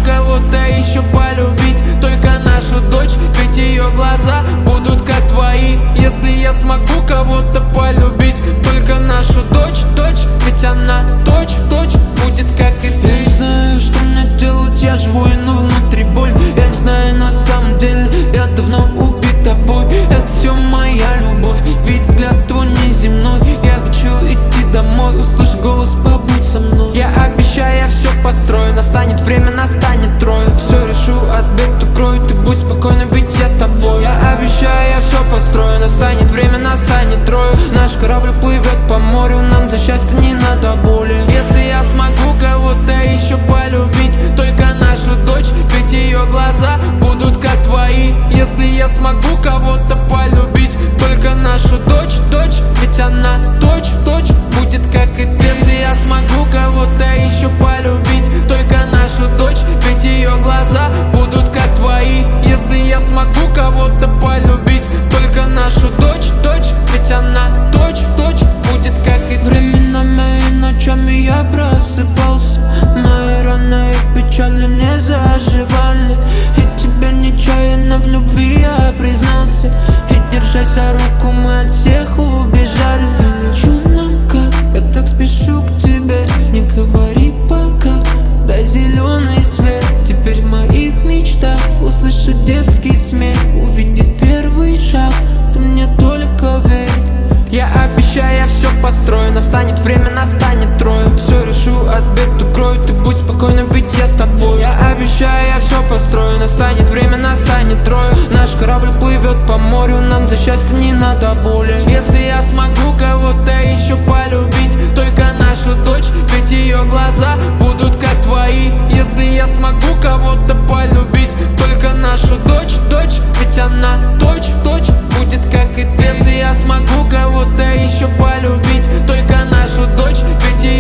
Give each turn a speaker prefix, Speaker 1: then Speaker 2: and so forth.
Speaker 1: кого-то еще полюбить, только нашу дочь, ведь ее глаза будут как твои. Если я смогу кого-то полюбить, только нашу дочь, ведь она точь в точь будет как и ты. Я не знаю, что мне делать, я живу, но внутри боль. Я не знаю, на самом деле я давно убит тобой. Это все моя любовь, ведь взгляд твой неземной. Я хочу идти домой, услышь голос, побудь со мной. Я обещаю, я все построю, настанет время, настанет трое. Все решу, отбег укрою, ты будь спокойна, ведь я с тобой. Я обещаю, я все построю, настанет время, настанет трое. Наш корабль плывет по морю, нам для счастья не надо боли. Если я смогу кого-то еще полюбить, только нашу дочь, ведь ее глаза будут как твои. Если я смогу кого-то полюбить, только нашу дочь, ведь она точь в точь будет как и ты. Если я смогу кого-то еще полюбить, только нашу дочь, ведь ее глаза будут как твои. Если я смогу кого-то полюбить, только нашу дочь, ведь она точь в точь будет как и ты. Временами и ночами я просыпался, мои раны и печали не заживали. И тебя нечаянно в любви я признался, и держась за руку мы от всех убежали. Я лечу нам как, я так спешу к тебе, не говори пока, дай зеленый свет. Теперь в моих мечтах услышать детский смех, увидеть первый шаг, ты мне только верь. Я обещаю, я все построю, настанет время, настанет трое. Все решу, отбег укрою, ты будь спокойна, ведь я с тобой. Я обещаю, я все построю, настанет время, настанет трое. Наш корабль плывет по морю, нам для счастья не надо боли. Если я смогу кого-то еще полюбить, только нашу дочь, ведь ее глаза будут как твои. Если я смогу кого-то полюбить, только нашу дочь, ведь она точь в точь будет как и ты. Если я смогу кого-то еще полюбить, только нашу дочь, ведь ее